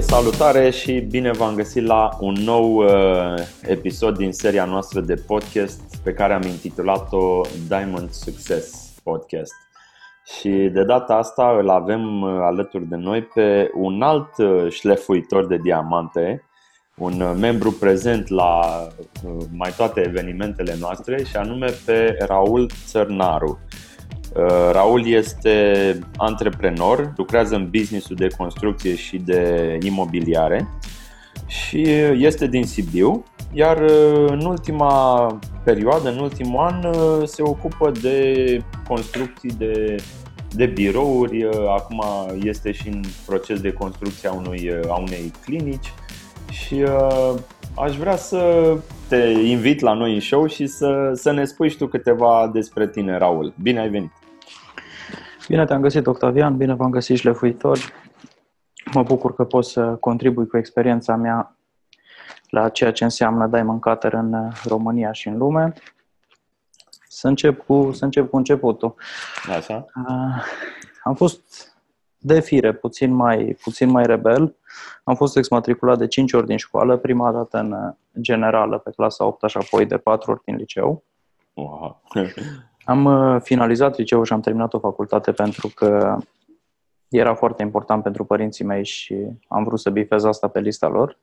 Salutare și bine v-am găsit la un nou episod din seria noastră de podcast pe care am intitulat-o Diamond Success Podcast. Și de data asta îl avem alături de noi pe un alt șlefuitor de diamante, un membru prezent la mai toate evenimentele noastre, și anume pe Raul Țărnaru. Raul este antreprenor, lucrează în business-ul de construcție și de imobiliare și este din Sibiu, iar în ultima perioadă, în ultimul an, se ocupă de construcții de birouri. Acum este și în proces de construcție a unei clinici și aș vrea să te invit la noi în show și să ne spui și tu câteva despre tine, Raul. Bine ai venit! Bine te-am găsit, Octavian, bine v-am găsit, șlefuitori. Mă bucur că pot să contribui cu experiența mea la ceea ce înseamnă Diamond Cutter în România și în lume. Să încep cu începutul. Așa. Am fost de fire puțin mai rebel. Am fost exmatriculat de 5 ori din școală, prima dată în generală pe clasa 8 și apoi de 4 ori din liceu. Wow. Am finalizat liceul și am terminat o facultate pentru că era foarte important pentru părinții mei și am vrut să bifez asta pe lista lor.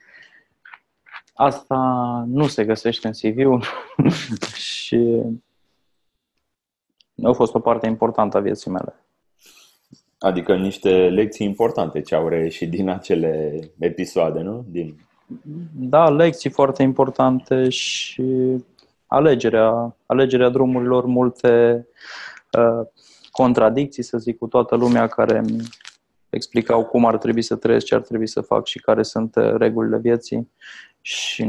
Asta nu se găsește în CV-ul și a fost o parte importantă a vieții mele. Adică niște lecții importante ce au reieșit din acele episoade, nu? Da, lecții foarte importante și alegerea drumurilor, multe contradicții, să zic, cu toată lumea care îmi explicau cum ar trebui să trăiesc, ce ar trebui să fac și care sunt regulile vieții și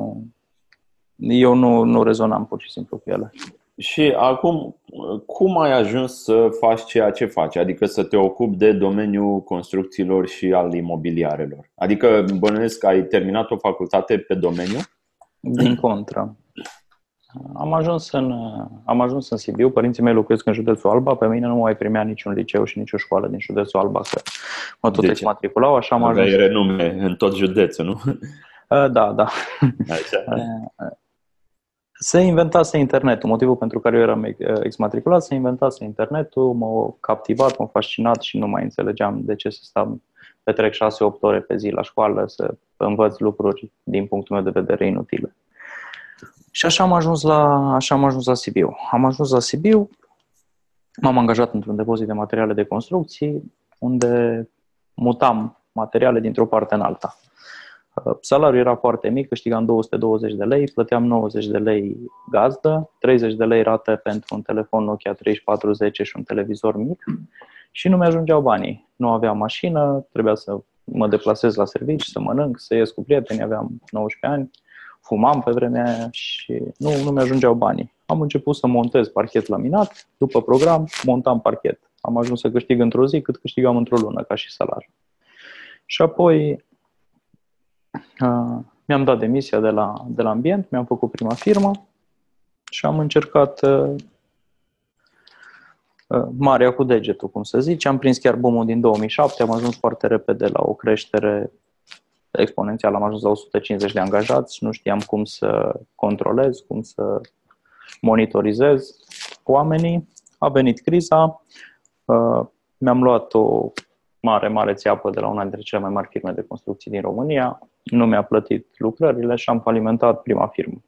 eu nu rezonam pur și simplu cu ele. Și acum, cum ai ajuns să faci ceea ce faci? Adică să te ocupi de domeniul construcțiilor și al imobiliarelor? Adică bănuiesc că ai terminat o facultate pe domeniu? Din contră. Am ajuns în Sibiu, părinții mei locuiesc în județul Alba, pe mine nu mai primea niciun liceu și nicio școală din județul Alba, că mă tot exmatriculau, așa am ajuns. Aveai renume în tot județul, nu? Da. Așa. Se inventase internetul, motivul pentru care eu eram exmatriculat, se inventase internetul, m-a captivat, m-a fascinat și nu mai înțelegeam de ce să petrec 6-8 ore pe zi la școală să învăț lucruri din punctul meu de vedere inutile. Și așa am ajuns la Sibiu. Am ajuns la Sibiu, m-am angajat într-un depozit de materiale de construcții, unde mutam materiale dintr-o parte în alta. Salariul era foarte mic, câștigam 220 de lei, plăteam 90 de lei gazdă, 30 de lei rată pentru un telefon Nokia 3410 și un televizor mic și nu mi-ajungeau banii. Nu aveam mașină, trebuia să mă deplasez la serviciu, să mănânc, să ies cu prieteni, aveam 19 ani. Fumam pe vremea aia și nu mi-ajungeau banii. Am început să montez parchet laminat, după program montam parchet. Am ajuns să câștig într-o zi cât câștigam într-o lună ca și salariu. Și apoi mi-am dat demisia de la ambient, mi-am făcut prima firmă și am încercat marea cu degetul, cum să zici. Am prins chiar boom-ul din 2007, am ajuns foarte repede la o creștere exponențial, am ajuns la 150 de angajați, nu știam cum să controlez, cum să monitorizez oamenii. A venit criza, mi-am luat o mare țeapă de la una dintre cele mai mari firme de construcții din România, nu mi-a plătit lucrările și am falimentat prima firmă.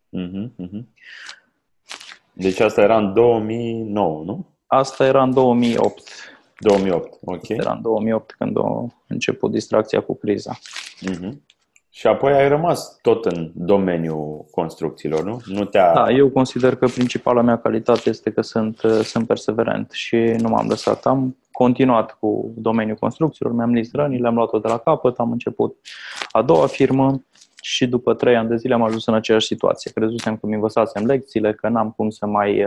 Deci asta era în 2009, nu? Asta era în 2008. 2008, ok. Era în 2008 când a început distracția cu criza. Și apoi ai rămas tot în domeniul construcțiilor, nu? Da, eu consider că principala mea calitate este că sunt perseverent și nu m-am lăsat. Am continuat cu domeniul construcțiilor, mi-am list rănii, le-am luat-o de la capăt, am început a doua firmă și după 3 ani de zile am ajuns în aceeași situație. Crezusem că mi învățasem lecțiile, că n-am cum să mai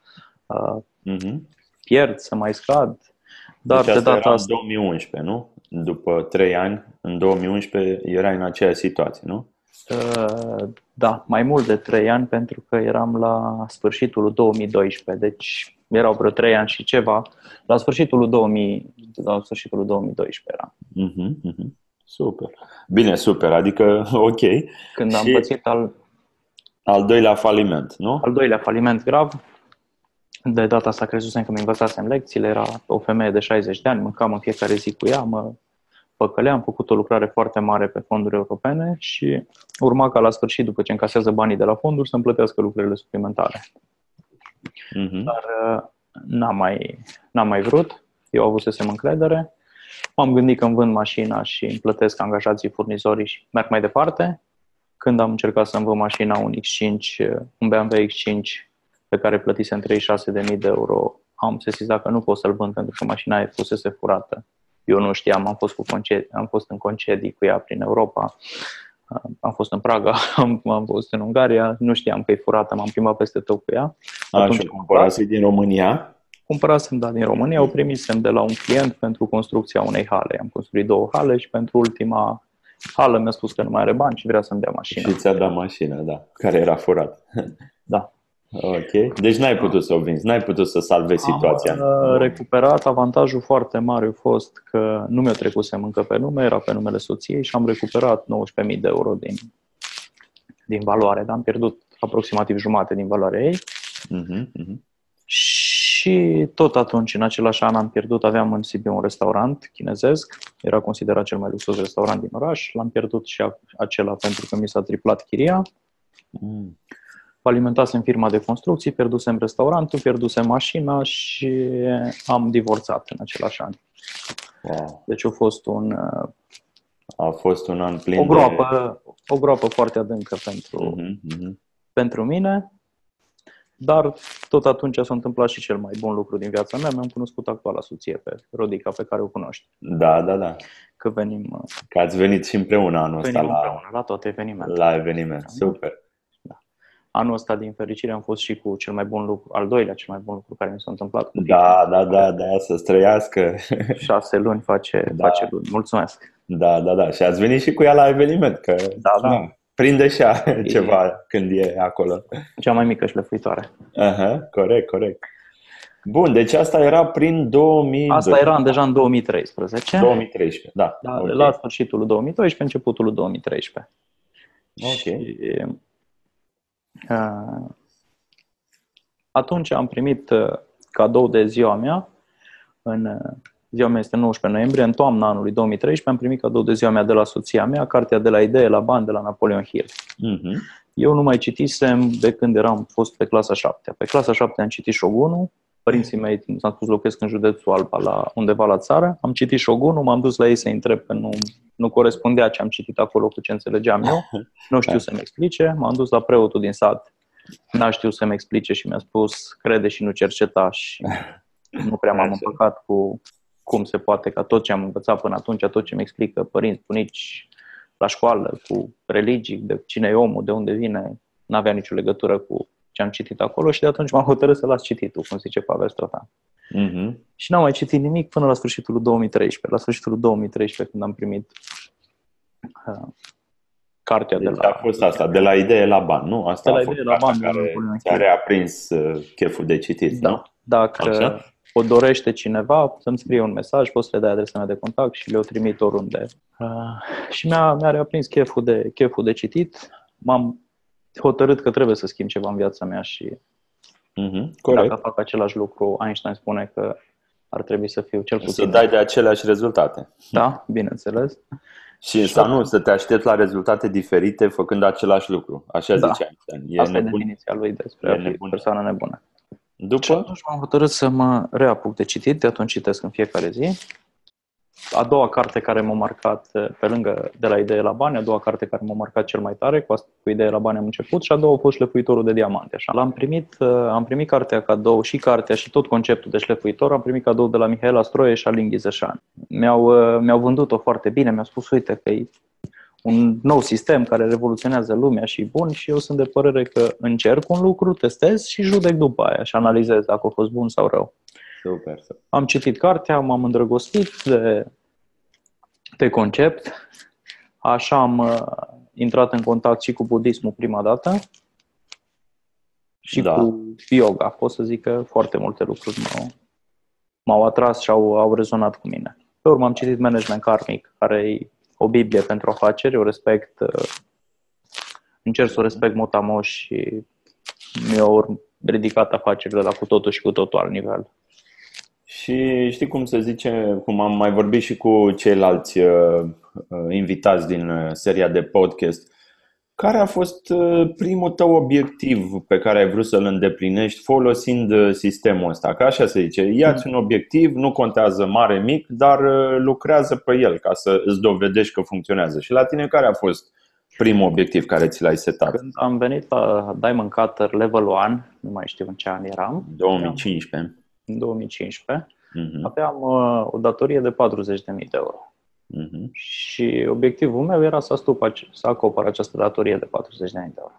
pierd, să mai scad. Dar deci de data era în 2011, nu? După 3 ani, în 2011 erai în aceeași situație, nu? Da, mai mult de 3 ani, pentru că eram la sfârșitul lui 2012, deci erau vreo 3 ani și ceva. La sfârșitul lui 2012 era. Super. Bine, super, adică ok. Când am Și pățit al doilea faliment, nu? al doilea faliment grav, de data asta crezusem că mi învățasem lecțiile, era o femeie de 60 de ani, mâncam în fiecare zi cu ea, mă păcălea, am făcut o lucrare foarte mare pe fonduri europene și urma ca la sfârșit, după ce încasează banii de la fonduri, să-mi plătească lucrurile suplimentare. Dar n-am mai vrut, eu avusesem încredere, m-am gândit că îmi vând mașina și îmi plătesc angajații, furnizorii și merg mai departe. Când am încercat să-mi vând mașina, un BMW X5 pe care plătisem 36.000 de euro, am sesizat că nu pot să-l vând pentru că mașina aia fusese furată. Eu nu știam, am fost în concedii cu ea prin Europa, am fost în Praga, am fost în Ungaria, nu știam că e furată, m-am plimbat peste tot cu ea. Și cumpărase din România? Cumpărasem, din România, o primisem de la un client pentru construcția unei hale. Am construit 2 hale și pentru ultima hală mi-a spus că nu mai are bani și vrea să-mi dea mașina. Și ți-a dat mașina, da, care era furată. Da. Ok. Deci n-ai putut să o vinzi, n-ai putut să salvezi situația. Am recuperat. Avantajul foarte mare a fost că nu mi-o trecusem încă pe nume, era pe numele soției și am recuperat 19.000 de euro din valoare, dar am pierdut aproximativ jumate din valoarea ei. Și tot atunci, în același an, aveam în Sibiu un restaurant chinezesc, era considerat cel mai luxos restaurant din oraș, l-am pierdut și acela pentru că mi s-a triplat chiria. Falimentasem firma de construcții, pierdusem restaurantul, pierdusem mașina și am divorțat în același an. Wow. Deci a fost un an plin o groapă foarte adâncă pentru mine, dar tot atunci s-a întâmplat și cel mai bun lucru din viața mea. Mi-am cunoscut actuala soție, pe Rodica, pe care o cunoști. Da. Că ați venit și împreună anul ăsta la toate evenimentele. La eveniment, super. Anul ăsta, din fericire, am fost și cu cel mai bun lucru, al doilea cel mai bun lucru care mi s-a întâmplat. Da, să-ți trăiască. 6 luni face luni. Mulțumesc. Da. Și ați venit și cu ea la eveniment, că prinde și ceva când e acolo. Cea mai mică șlefuitoare. Corect. Bun, deci asta era prin 2012. Asta era deja în 2013. 2013, da. Okay. La sfârșitul lui 2012, începutul lui 2013. Ok. Și, atunci am primit cadou de ziua mea. Ziua mea este 19 noiembrie, în toamna anului 2013 am primit cadou de ziua mea de la soția mea, cartea De la idee la bani de la Napoleon Hill. Eu nu mai citisem de când fost pe clasa 7. Pe clasa 7 am citit Șogunul. Părinții mei, s-am spus, locuiesc în județul Alba, undeva la țară. Am citit Șogunul, m-am dus la ei să întreb că nu corespundea ce am citit acolo cu ce înțelegeam eu. Nu știu să-mi explice. M-am dus la preotul din sat. N-a știut să-mi explice și mi-a spus, crede și nu cerceta, și nu prea m-am împăcat cu cum se poate ca tot ce am învățat până atunci, tot ce mi explică părinți, bunici la școală, cu religii, de cine e omul, de unde vine, n-avea nicio legătură cu ce am citit acolo și de atunci m-am hotărât să las cititul, cum zice Pavel Stratan. Și n-am mai citit nimic până la sfârșitul lui 2013. La sfârșitul lui 2013, când am primit cartea deci a fost asta, De la idee la bani, nu? Asta de la a fost idee la bani, care a prins cheful de citit, nu? Dacă o dorește cineva, să-mi scrie un mesaj, poți să le dai adresa mea de contact și le-o trimit oriunde. Și mi-a reaprins cheful de citit. M-am hotărât că trebuie să schimb ceva în viața mea și dacă fac același lucru, Einstein spune că ar trebui să fiu cel puțin... Să dai de aceleași rezultate. Da, bineînțeles. Și să te aștepți la rezultate diferite făcând același lucru. Așa zice Einstein. Asta e definiția lui despre a fi persoană nebună. După? Și atunci m-am hotărât să mă reapuc de citit, de atunci citesc în fiecare zi. A doua carte care m-a marcat, pe lângă De la idee la bani, a doua carte care m-a marcat cel mai tare, cu idee la bani am început, și a doua a fost Șlefuitorul de diamante. Așa. Am primit cartea cadou, și cartea și tot conceptul de șlefuitor, am primit cadou de la Mihaela Stroie și Alin Ghizeșan. Mi-au vândut-o foarte bine, mi-au spus, uite că e un nou sistem care revoluționează lumea și bun, și eu sunt de părere că încerc un lucru, testez și judec după aia și analizez dacă a fost bun sau rău. Super. Am citit cartea, m-am îndrăgostit de concept, așa am intrat în contact și cu budismul prima dată și cu yoga. Pot să zic că foarte multe lucruri m-au atras și au rezonat cu mine. Pe urmă am citit Management Karmic, care e o biblie pentru afaceri, o respect, încerc să o respect motamo și mi-au ridicat afacerile la cu totul și cu totul alt nivel. Și știi cum se zice, cum am mai vorbit și cu ceilalți invitați din seria de podcast, care a fost primul tău obiectiv pe care ai vrut să-l îndeplinești folosind sistemul ăsta? Că așa se zice, ia-ți un obiectiv, nu contează mare, mic, dar lucrează pe el ca să îți dovedești că funcționează. Și la tine care a fost primul obiectiv care ți l-ai setat? Când am venit la Diamond Cutter Level 1, nu mai știu în ce an eram. 2015. În 2015. Aveam o datorie de 40.000 de euro. Și obiectivul meu era să acopăr această datorie de 40.000 de euro.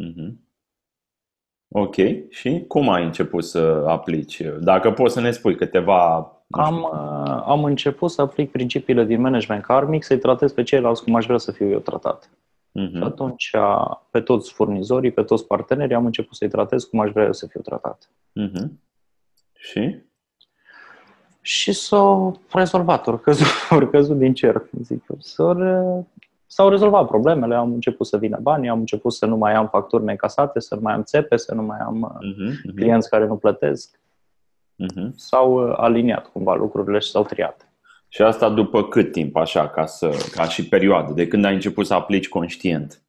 Ok. Și cum ai început să aplici? Dacă poți să ne spui câteva... Am început să aplic principiile din management karmic, să-i tratez pe ceilalți cum aș vrea să fiu eu tratat. Și atunci pe toți furnizorii, pe toți partenerii am început să-i tratez cum aș vrea eu să fiu tratat. Și? Și s-au rezolvat, ori căzut din cer, zic eu. S-au rezolvat problemele, am început să vină bani, am început să nu mai am facturi neîncasate, să nu mai am țepe, să nu mai am clienți care nu plătesc. S-au aliniat cumva lucrurile și s-au triat. Și asta după cât timp, așa, ca și perioadă, de când ai început să aplici conștient?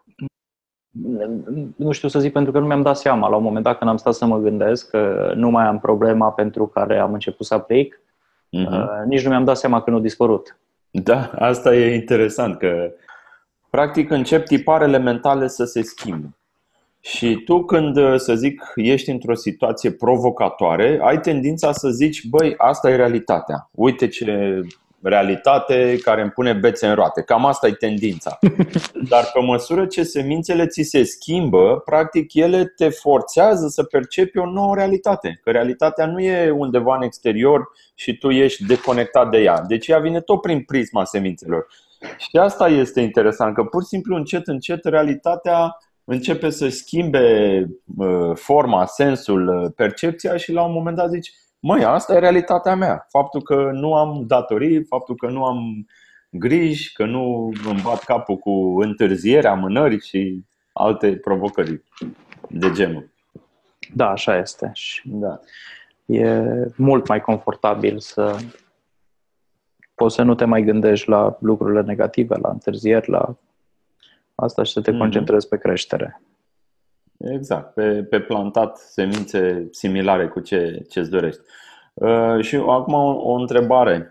Nu știu să zic, pentru că nu mi-am dat seama la un moment dat când am stat să mă gândesc că nu mai am problema pentru care am început să aplic. Nici nu mi-am dat seama că nu a dispărut. Da, asta e interesant, că practic încep tiparele mentale să se schimbe. Și tu când, să zic, ești într-o situație provocatoare, ai tendința să zici, băi, asta e realitatea. Uite ce realitate care îmi pune bețe în roate. Cam asta e tendința. Dar pe măsură ce semințele ți se schimbă, practic ele te forțează să percepi o nouă realitate. Că realitatea nu e undeva în exterior și tu ești deconectat de ea. Deci ea vine tot prin prisma semințelor. Și asta este interesant, că pur și simplu încet, încet realitatea începe să schimbe forma, sensul, percepția și la un moment dat zici, măi, asta e realitatea mea. Faptul că nu am datorii, faptul că nu am griji, că nu îmi bat capul cu întârzieri, amânări și alte provocări de genul. Da, așa este. Da. E mult mai confortabil să poți să nu te mai gândești la lucrurile negative, la întârzieri, la asta și să te concentrezi pe creștere. Exact, pe plantat semințe similare cu ce îți dorești. Și acum o întrebare.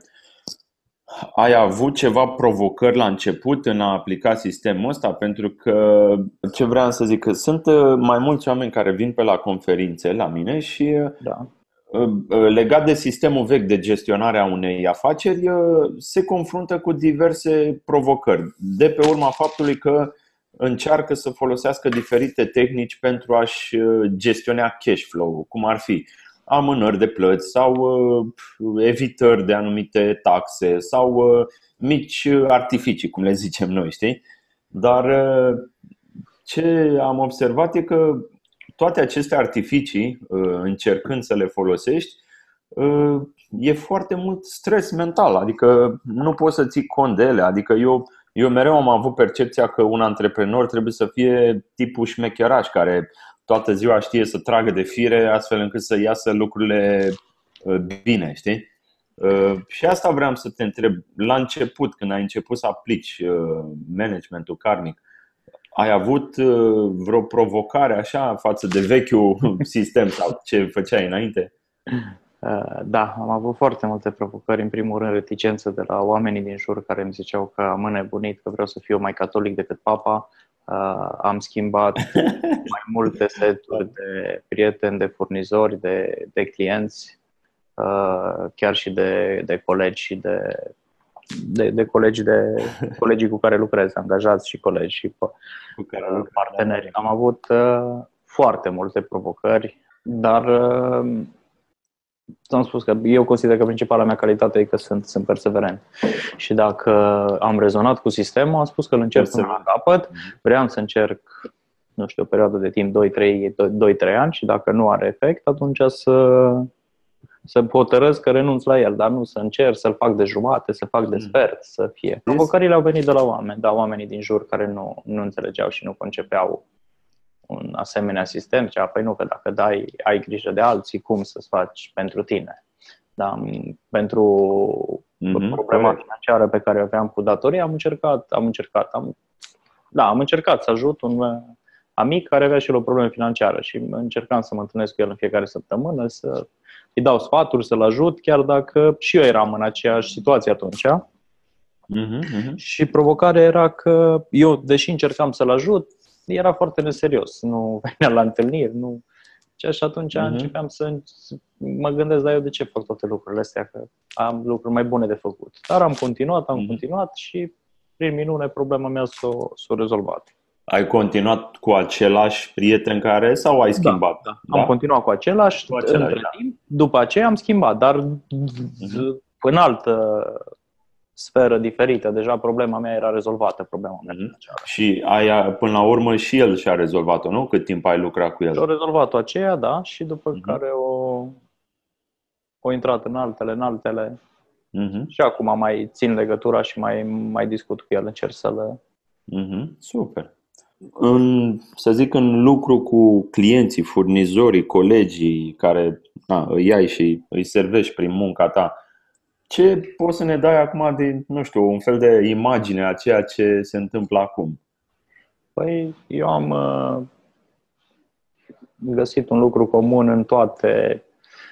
Ai avut ceva provocări la început în a aplica sistemul ăsta? Pentru că, ce vreau să zic, că sunt mai mulți oameni care vin pe la conferințe la mine și legat de sistemul vechi de gestionare a unei afaceri se confruntă cu diverse provocări. De pe urma faptului că încearcă să folosească diferite tehnici pentru a-și gestiona cash flow-ul, cum ar fi amânări de plăți sau evitări de anumite taxe sau mici artificii, cum le zicem noi, știi? Dar ce am observat e că toate aceste artificii, încercând să le folosești, e foarte mult stres mental, adică nu poți să ții cont de ele. Adică eu mereu am avut percepția că un antreprenor trebuie să fie tipul șmecheraș care toată ziua știe să tragă de fire astfel încât să iasă lucrurile bine, știi? Și asta vreau să te întreb. La început, când ai început să aplici managementul karmic, ai avut vreo provocare așa față de vechiul sistem sau ce făceai înainte? Da, am avut foarte multe provocări. În primul rând, reticență de la oamenii din jur care îmi ziceau că am înnebunit, că vreau să fiu mai catolic decât papa. Am schimbat mai multe seturi de prieteni, de furnizori, de clienți, chiar și de colegi și de colegii cu care lucrez, angajați și colegi și cu care parteneri. Am avut foarte multe provocări, dar am spus că eu consider că principala mea calitate e că sunt perseverent. Și dacă am rezonat cu sistemul, am spus că îl încerc până la capăt. Vreau să încerc, nu știu, o perioadă de timp 2-3 ani și dacă nu are efect, atunci să hotărăsc că renunț la el, dar nu să încerc să-l fac de jumate, să fac de sfert, să fie. Provocările au venit de la oameni, da, oamenii din jur care nu înțelegeau și nu concepeau un asemenea sistem. Cea, păi nu, că dacă ai grijă de alții, cum să-ți faci pentru tine? Da, pentru problema financiară pe care o aveam cu datorii, am încercat să ajut un amic care avea și el o problemă financiară și încercam să mă întâlnesc cu el în fiecare săptămână, să îi dau sfaturi, să-l ajut, chiar dacă și eu eram în aceeași situație atunci. Și provocarea era că eu, deși încercam să-l ajut, era foarte neserios, nu venea la întâlniri, nu. Și atunci începeam să mă gândesc, dar eu de ce fac toate lucrurile astea, că am lucruri mai bune de făcut. Dar am continuat și prin minune problema mea s-a rezolvat. Ai continuat cu același prieten care sau ai schimbat? Da. Am continuat cu același între timp, după aceea am schimbat, dar în altă sferă diferită. Deja problema mea era rezolvată, problema mea. Și până la urmă și el și-a rezolvat-o, nu? Cât timp ai lucrat cu el? Și-a rezolvat-o aceea, da, și după care o intrat în altele. Și acum mai țin legătura și mai discut cu el, încerc să le... Super. În lucru cu clienții, furnizorii, colegii care îi ai și îi servești prin munca ta, ce poți să ne dai acum de, nu știu, un fel de imagine a ceea ce se întâmplă acum? Păi, eu am găsit un lucru comun în toate,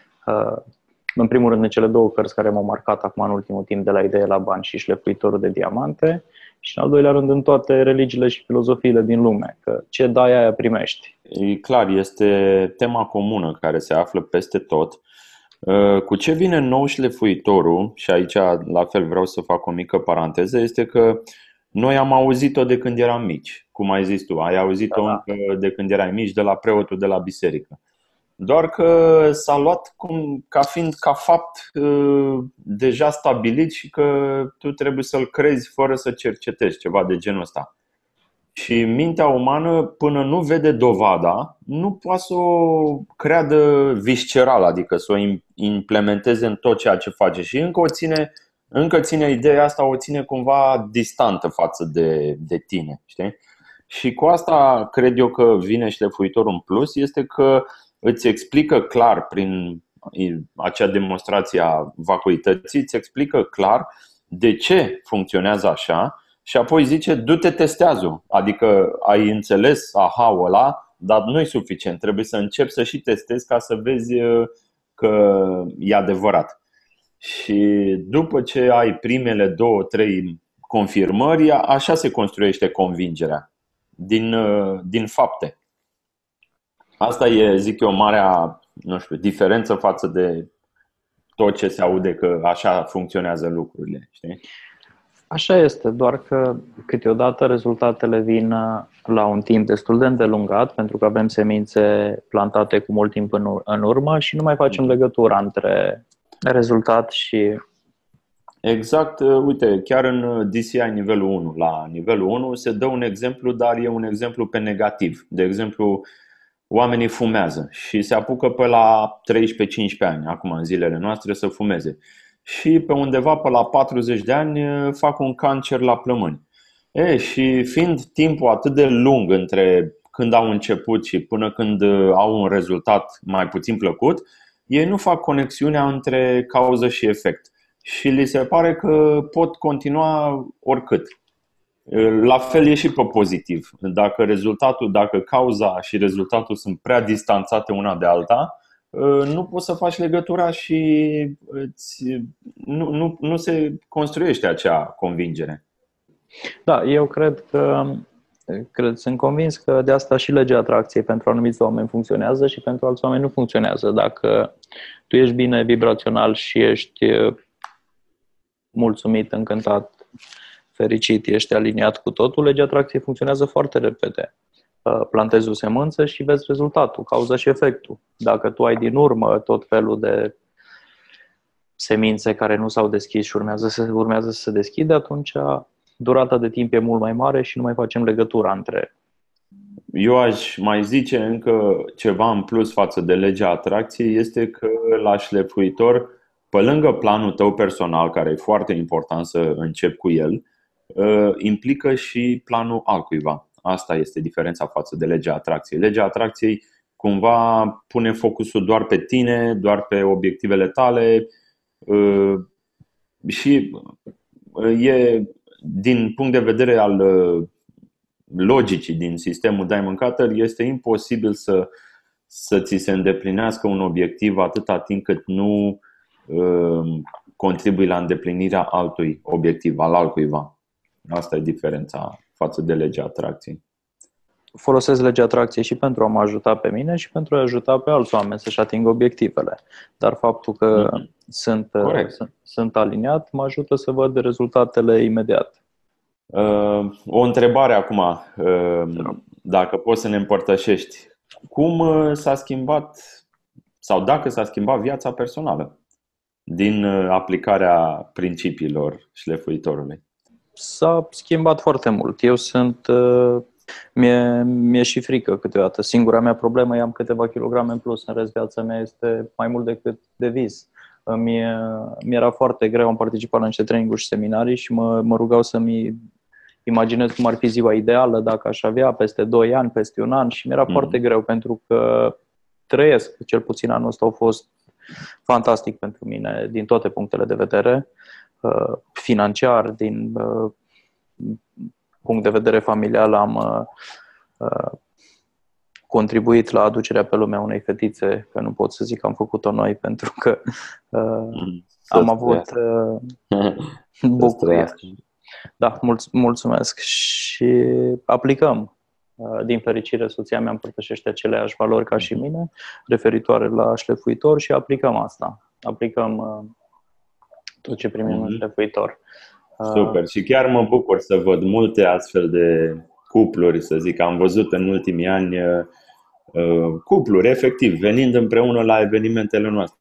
în primul rând în cele două cărți care m-au marcat acum în ultimul timp, De la idee la bani și Șlefuitorul de diamante, și în al doilea rând în toate religiile și filozofiile din lume, că ce dai aia primești. E clar, este tema comună care se află peste tot. Cu ce vine nou Șlefuitorul, și aici la fel vreau să fac o mică paranteză, este că noi am auzit-o de când eram mici. Cum ai zis tu, ai auzit-o încă de când erai mici, de la preotul de la biserică. Doar că s-a luat ca fapt deja stabilit și că tu trebuie să-l crezi fără să cercetezi, ceva de genul ăsta. Și mintea umană, până nu vede dovada, nu poate să o creadă visceral, adică să o implementeze în tot ceea ce face. Și încă ține ideea asta, o ține cumva distantă față de tine, știi? Și cu asta cred eu că vine Șlefuitorul în plus, este că îți explică clar prin acea demonstrație a vacuității, îți explică clar de ce funcționează așa. Și apoi zice, du-te, testează. Adică ai înțeles aha-ul ăla, dar nu e suficient. Trebuie să începi să și testezi ca să vezi că e adevărat. Și după ce ai primele 2-3 confirmări, așa se construiește convingerea din fapte. Asta e, zic eu, marea, nu știu, diferență față de tot ce se aude că așa funcționează lucrurile, știi? Așa este, doar că câteodată rezultatele vin la un timp destul de îndelungat, pentru că avem semințe plantate cu mult timp în urmă și nu mai facem legătura între rezultat și... Exact, uite, chiar în DCI nivelul 1, la nivelul 1 se dă un exemplu, dar e un exemplu pe negativ. De exemplu, oamenii fumează și se apucă pe la 13-15 ani, acum în zilele noastre, să fumeze. Și pe undeva pe la 40 de ani fac un cancer la plămâni. Și fiind timpul atât de lung între când au început și până când au un rezultat mai puțin plăcut, ei nu fac conexiunea între cauză și efect. Și li se pare că pot continua oricât. La fel e și pe pozitiv. Dacă cauza și rezultatul sunt prea distanțate una de alta, nu poți să faci legătura și nu se construiește acea convingere. Da, eu sunt convins că de asta și legea atracției pentru anumiți oameni funcționează și pentru alți oameni nu funcționează. Dacă tu ești bine vibrațional și ești mulțumit, încântat, fericit, ești aliniat cu totul, legea atracției funcționează foarte repede. Plantezi o semânță și vezi rezultatul, cauza și efectul. Dacă tu ai din urmă tot felul de semințe care nu s-au deschis și urmează să se deschidă, atunci durata de timp e mult mai mare și nu mai facem legătura între... Eu aș mai zice încă ceva în plus față de legea atracției, este că la șlefuitor, pe lângă planul tău personal, care e foarte important să începi cu el, implică și planul altcuiva. Asta este diferența față de legea atracției. Legea atracției cumva pune focusul doar pe tine, doar pe obiectivele tale și e, din punct de vedere al logicii din sistemul Diamond Cutter, este imposibil să ți se îndeplinească un obiectiv atâta timp cât nu contribui la îndeplinirea altui obiectiv, al altcuiva. Asta e diferența față de legea atracției. Folosesc legea atracției și pentru a mă ajuta pe mine și pentru a ajuta pe alți oameni să-și atingă obiectivele. Dar faptul că sunt aliniat mă ajută să văd rezultatele imediat. O întrebare acum, dacă poți să ne împărtășești. Cum s-a schimbat sau dacă s-a schimbat viața personală din aplicarea principiilor șlefuitorului? S-a schimbat foarte mult. Mi-e și frică câteodată. Singura mea problemă e am câteva kilograme în plus. În rest, viața mea este mai mult decât de vis. Mi-era foarte greu, am participat la niște training-uri și seminarii și mă rugau să-mi imaginez cum ar fi ziua ideală, dacă aș avea peste 2 ani, peste 1 an, și mi-era foarte greu pentru că trăiesc, cel puțin anul ăsta a fost fantastic pentru mine din toate punctele de vedere, financiar, din punct de vedere familial am contribuit la aducerea pe lumea unei fetițe, că nu pot să zic că am făcut-o noi, pentru că am avut bucuria. Da, mulțumesc. Și aplicăm. Din fericire, soția mea împărtășește aceleași valori ca și mine, referitoare la șlefuitor, și aplicăm asta. Aplicăm tot ce primim în șlefuitor. Super. Și chiar mă bucur să văd multe astfel de cupluri, să zic. Am văzut în ultimii ani cupluri, efectiv, venind împreună la evenimentele noastre.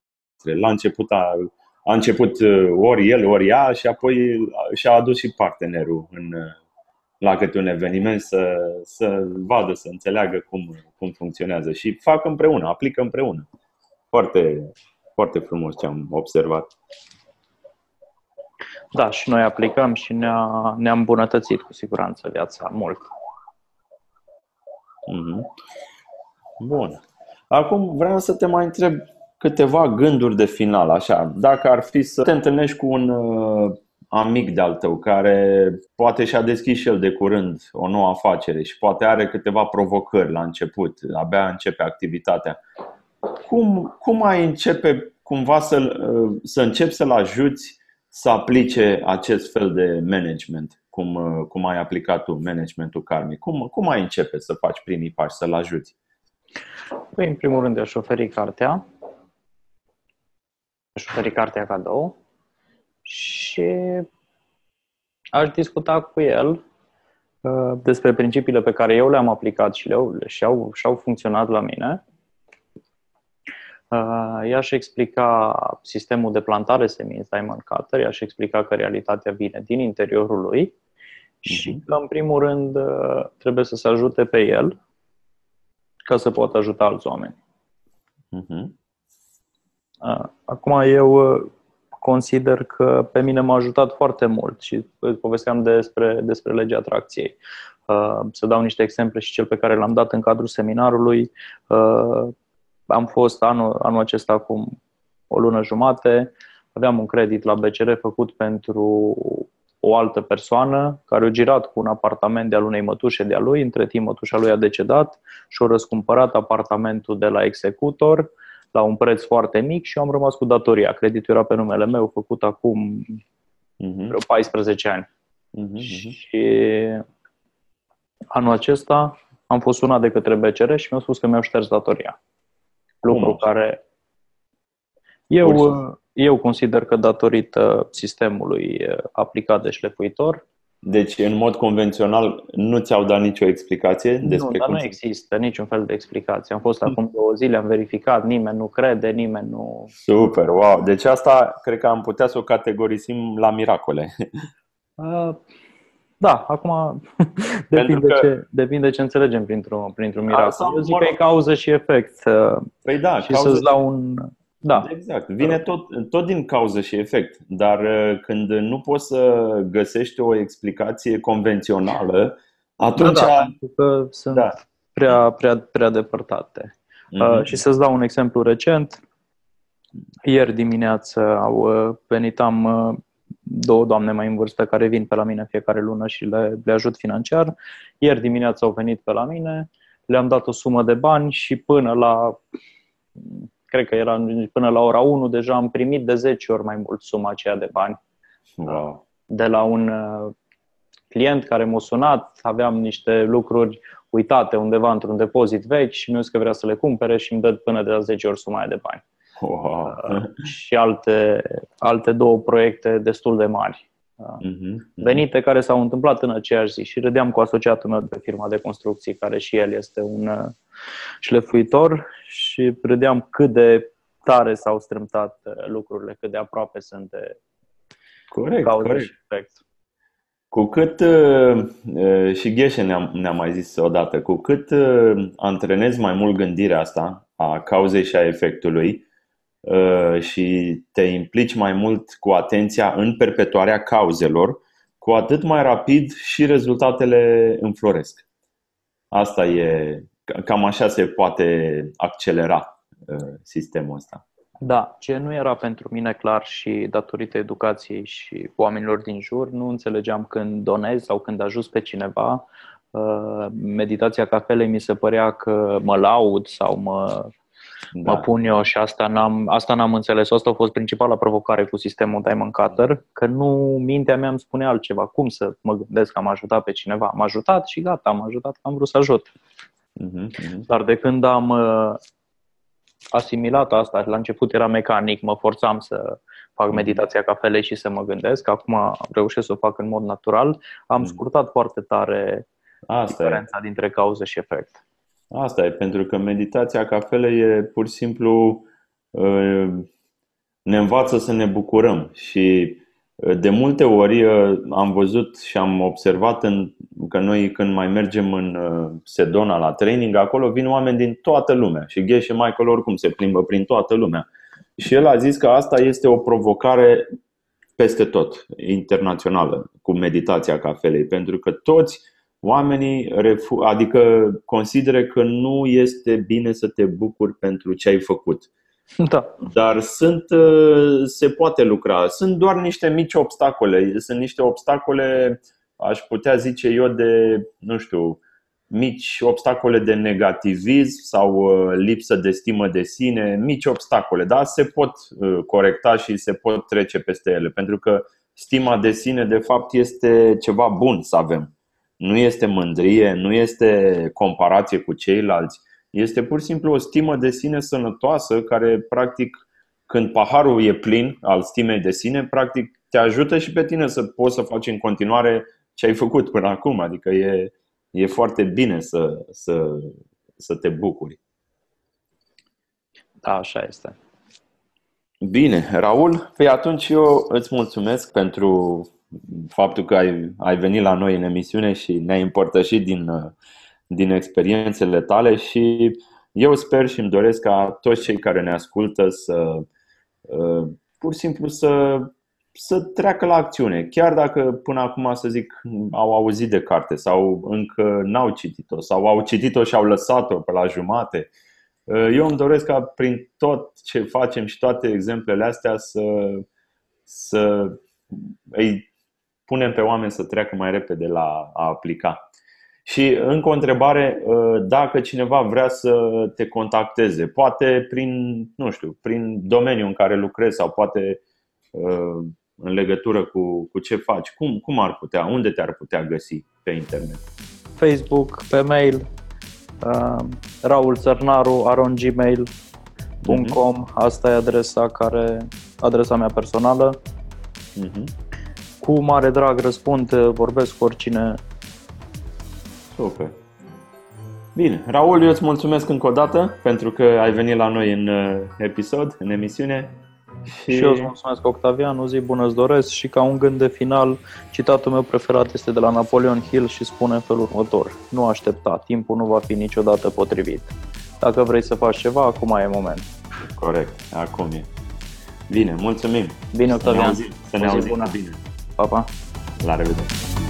A început ori el, ori ea, și apoi și-a adus și partenerul la câte un eveniment să vadă, să înțeleagă cum funcționează. Și fac împreună, aplică împreună. Foarte, foarte frumos ce am observat. Da, și noi aplicăm și ne-a îmbunătățit cu siguranță viața mult. Bun. Acum vreau să te mai întreb câteva gânduri de final, așa. Dacă ar fi să te întâlnești cu un amic de-al tău care poate și-a deschis și el de curând o nouă afacere și poate are câteva provocări la început, abia începe activitatea. Cum ai începe cumva să începi să-l ajuți să aplice acest fel de management, cum ai aplicat tu managementul karmic? Cum ai începe să faci primii pași, să-l ajuți? Păi, în primul rând, aș oferi cartea. Aș oferi cartea cadou și aș discuta cu el despre principiile pe care eu le-am aplicat și-au funcționat la mine. I-aș explica sistemul de plantare semințe Diamond Cutter, i-aș explica că realitatea vine din interiorul lui și că, în primul rând, trebuie să se ajute pe el ca să poată ajuta alți oameni. Acum, eu consider că pe mine m-a ajutat foarte mult și îți povesteam despre legea atracției. Să dau niște exemple și cel pe care l-am dat în cadrul seminarului. Am fost anul acesta acum o lună jumate, aveam un credit la BCR făcut pentru o altă persoană care a girat cu un apartament de-al unei mătușe de-a lui. Între timp mătușa lui a decedat și a răscumpărat apartamentul de la executor la un preț foarte mic și eu am rămas cu datoria. Creditul era pe numele meu, făcut acum vreo 14 ani. Și anul acesta am fost sunat de către BCR și mi-au spus că mi-au șters datoria. Lucru care eu consider că datorită sistemului aplicat de șlefuitor. Deci, în mod convențional, nu ți-au dat nicio explicație despre cum? Nu există niciun fel de explicație. Am fost acum 2 zile, am verificat, nimeni nu crede, nimeni nu... Super, wow! Deci asta cred că am putea să o categorisim la miracole. Da, acum depinde ce înțelegem printr-un miracol. Eu zic că e cauză și efect. Păi da, și să-ți dau Da. Exact. Vine tot din cauză și efect. Dar când nu poți să găsești o explicație convențională, atunci... Pentru că sunt prea depărtate. Și să-ți dau un exemplu recent. Ieri dimineață au venit, am două doamne mai în vârstă care vin pe la mine fiecare lună și le ajut financiar. Ieri dimineață au venit pe la mine, le-am dat o sumă de bani și cred că era până la ora 1, deja am primit de 10 ori mai mult suma aceea de bani. Wow. De la un client care m-a sunat, aveam niște lucruri uitate undeva într-un depozit vechi și mi-a zis că vrea să le cumpere și îmi dă până de la 10 ori suma de bani. Wow. Și alte două proiecte destul de mari venite, care s-au întâmplat în aceeași zi. Și râdeam cu asociatul meu de firma de construcții, care și el este un șlefuitor, și râdeam cât de tare s-au strâmtat lucrurile, cât de aproape sunt de cauză și efect. Cu cât, și Geshe ne-a mai zis odată, cu cât antrenezi mai mult gândirea asta a cauzei și a efectului și te implici mai mult cu atenția în perpetuarea cauzelor, cu atât mai rapid și rezultatele înfloresc. Asta e, cam așa se poate accelera sistemul ăsta. Da, ce nu era pentru mine clar și datorită educației și oamenilor din jur, nu înțelegeam când donez sau când ajut pe cineva, meditația cafelei mi se părea că mă laud sau mă pun eu, și asta n-am înțeles. Asta a fost principala provocare cu sistemul Diamond Cutter, că mintea mea îmi spune altceva. Cum să mă gândesc că am ajutat pe cineva? Am ajutat și gata, am ajutat că am vrut să ajut. Dar de când am asimilat asta, la început era mecanic, mă forțam să fac meditația cafelei și să mă gândesc. Acum reușesc să o fac în mod natural. Am scurtat foarte tare diferența dintre cauză și efect. Asta e, pentru că meditația cafelei e pur și simplu ne învață să ne bucurăm. Și de multe ori am văzut și am observat că noi, când mai mergem în Sedona la training, acolo vin oameni din toată lumea. Și Geshe Michael oricum se plimbă prin toată lumea. Și el a zis că asta este o provocare peste tot, internațională, cu meditația cafelei. Pentru că toți oamenii consideră că nu este bine să te bucuri pentru ce ai făcut. Da. Dar se poate lucra. Sunt doar niște mici obstacole. Sunt niște obstacole, aș putea zice eu, de, nu știu, mici obstacole de negativism sau lipsă de stimă de sine. Mici obstacole, dar se pot corecta și se pot trece peste ele. Pentru că stima de sine, de fapt, este ceva bun să avem. Nu este mândrie, nu este comparație cu ceilalți. Este pur și simplu o stimă de sine sănătoasă, care, practic, când paharul e plin al stimei de sine, practic te ajută și pe tine să poți să faci în continuare ce ai făcut până acum. Adică e foarte bine să te bucuri. Da, așa este. Bine, Raul, păi atunci eu îți mulțumesc pentru faptul că ai venit la noi în emisiune și ne-ai împărtășit din experiențele tale. Și eu sper și îmi doresc ca toți cei care ne ascultă pur și simplu să treacă la acțiune. Chiar dacă până acum, să zic, au auzit de carte sau încă n-au citit-o sau au citit-o și au lăsat-o pe la jumate, eu îmi doresc ca prin tot ce facem și toate exemplele astea să îi punem pe oameni să treacă mai repede la a aplica. Și încă o întrebare, dacă cineva vrea să te contacteze, poate prin domeniul în care lucrezi sau poate în legătură cu ce faci, cum ar putea, unde te-ar putea găsi pe internet? Facebook, pe mail, raulțărnaru@gmail.com. Asta e adresa mea personală. Cu mare drag răspund, vorbesc cu oricine. Super. Bine, Raul, eu îți mulțumesc încă o dată pentru că ai venit la noi în episod, în emisiune. Și eu îți mulțumesc, Octavian, o zi bună îți doresc. Și ca un gând de final, citatul meu preferat este de la Napoleon Hill și spune în felul următor: nu aștepta, timpul nu va fi niciodată potrivit. Dacă vrei să faci ceva, acum e moment. Corect, acum e. Bine, mulțumim. Bine, Octavian. Să ne auzim. Bine. Pa, pa. La revedere.